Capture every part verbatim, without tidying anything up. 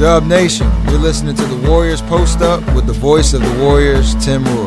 Dub Nation, you're listening to the Warriors Post Up with the voice of the Warriors, Tim Roy.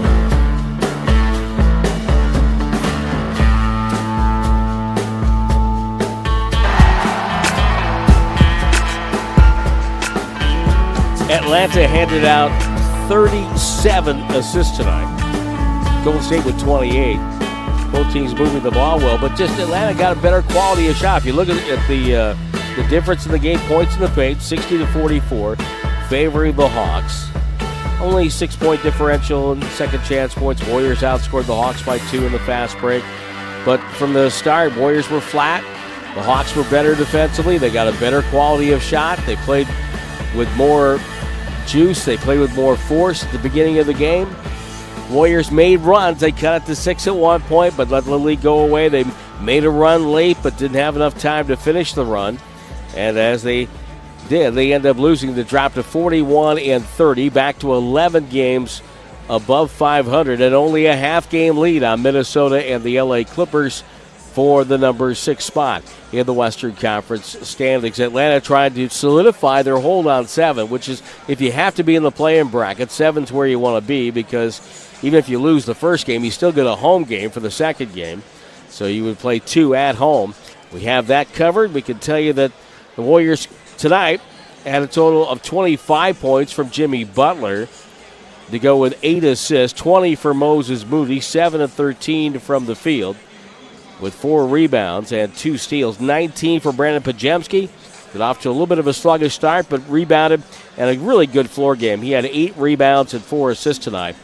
Atlanta handed out thirty-seven assists tonight. Golden State with twenty-eight. Both teams moving the ball well, but just Atlanta got a better quality of shot. If you look at, at the uh, the difference in the game, points in the paint, sixty to forty-four, favoring the Hawks. Only six-point differential in second chance points. Warriors outscored the Hawks by two in the fast break. But from the start, Warriors were flat. The Hawks were better defensively. They got a better quality of shot. They played with more juice. They played with more force at the beginning of the game. Warriors made runs. They cut it to six at one point, but let the lead go away. They made a run late, but didn't have enough time to finish the run. And as they did, they ended up losing. They dropped to forty-one and thirty, back to eleven games above five hundred, and only a half-game lead on Minnesota and the L A Clippers for the number six spot in the Western Conference standings. Atlanta trying to solidify their hold on seven, which is, if you have to be in the play-in bracket, seven's where you want to be, because even if you lose the first game, you still get a home game for the second game. So you would play two at home. We have that covered. We can tell you that the Warriors tonight had a total of twenty-five points from Jimmy Butler to go with eight assists, twenty for Moses Moody, seven of thirteen from the field with four rebounds and two steals, nineteen for Brandon Podziemski. Got off to a little bit of a sluggish start, but rebounded, and a really good floor game. He had eight rebounds and four assists tonight.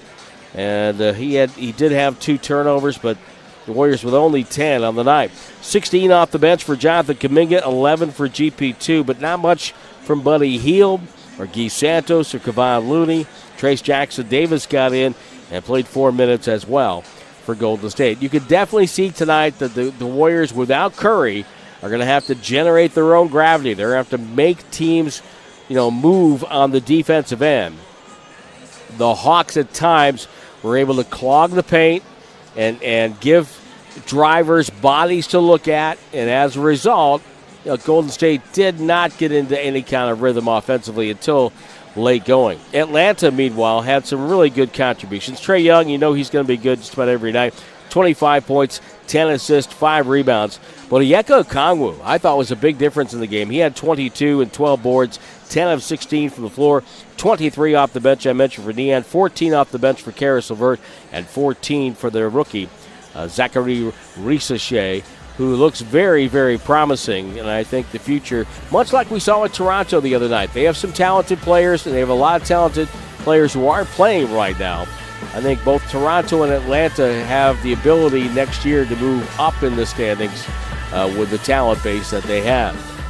And uh, he had he did have two turnovers, but the Warriors with only ten on the night. sixteen off the bench for Jonathan Kuminga, eleven for G P two, but not much from Buddy Hield or Guy Santos or Kevon Looney. Trace Jackson Davis got in and played four minutes as well for Golden State. You could definitely see tonight that the, the Warriors without Curry are going to have to generate their own gravity. They're going to have to make teams, you know, move on the defensive end. The Hawks at times were able to clog the paint and and give drivers bodies to look at, and as a result, you know, Golden State did not get into any kind of rhythm offensively until late going. Atlanta, meanwhile, had some really good contributions. Trae Young, you know he's going to be good just about every night. twenty-five points, ten assists, five rebounds. But Onyeka Okongwu, I thought, was a big difference in the game. He had twenty-two and twelve boards, ten of sixteen from the floor, twenty-three off the bench, I mentioned, for Niang, fourteen off the bench for Karis LeVert, and fourteen for their rookie, uh, Zachary Risacher, who looks very, very promising. And I think the future, much like we saw with Toronto the other night, they have some talented players, and they have a lot of talented players who are playing right now. I think both Toronto and Atlanta have the ability next year to move up in the standings uh, with the talent base that they have.